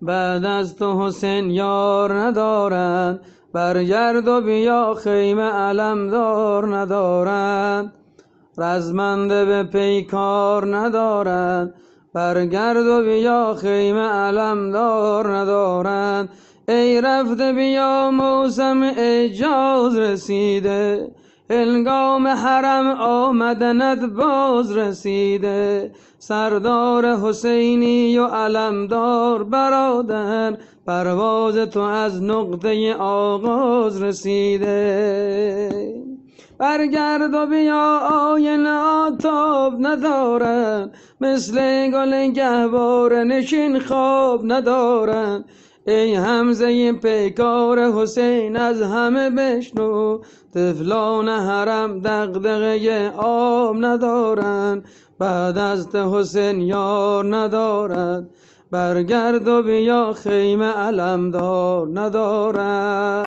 بعد از تو حسین یار ندارند، برگرد و بیا خیمه علمدار ندارند. رزمنده به پیکار ندارند، برگرد و بیا خیمه علمدار ندارند. ای رفته بیا موسم اعجاز رسیده، هنگام حرم آمدنت باز رسیده. سردار حسینی و علمدار برادر، پرواز تو از نقطه آغاز رسیده. برگرد و بیا آینه آتاب ندارن، مثل گل گهواره نشین خواب ندارن. ای حمزه پیکار حسین از همه بشنو، طفلان حرم دغدغه آب ندارن. بعد از تو حسین یار ندارد، برگرد و بیا خیمه علمدار ندارد.